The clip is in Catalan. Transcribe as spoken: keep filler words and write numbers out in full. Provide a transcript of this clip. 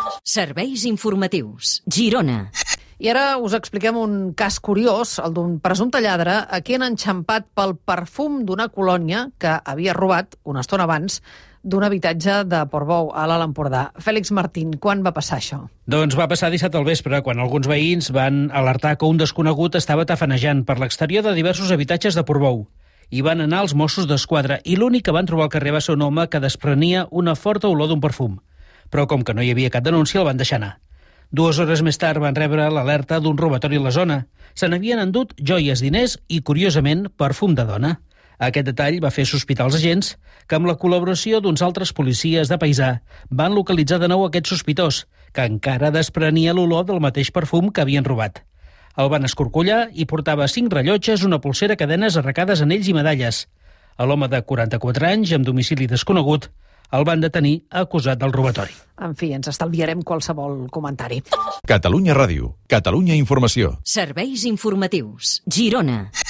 Serveis informatius. Girona. I ara us expliquem un cas curiós, el d'un presumpte lladre a qui han enxampat pel perfum d'una colònia que havia robat una estona abans d'un habitatge de Portbou, a l'Alt Empordà. Fèlix Martín, quan va passar això? Doncs va passar dissabte al vespre, quan alguns veïns van alertar que un desconegut estava tafanejant per l'exterior de diversos habitatges de Portbou. Hi van anar els Mossos d'Esquadra i l'únic que van trobar al carrer va ser un home que desprenia una forta olor d'un perfum. Però com que no hi havia cap denúncia, el van deixar anar. Dues hores més tard van rebre l'alerta d'un robatori a la zona. Se n'havien endut joies, diners i, curiosament, perfum de dona. Aquest detall va fer sospitar els agents que, amb la col·laboració d'uns altres policies de paisà, van localitzar de nou aquest sospitós, que encara desprenia l'olor del mateix perfum que havien robat. El van escorcollar i portava cinc rellotges, una polsera, cadenes, arracades, anells i medalles. A l'home de quaranta-quatre anys, amb domicili desconegut, el van detenir acusat del robatori. En fi, ens estalviarem qualsevol comentari. Catalunya Ràdio, Catalunya Informació. Serveis informatius. Girona.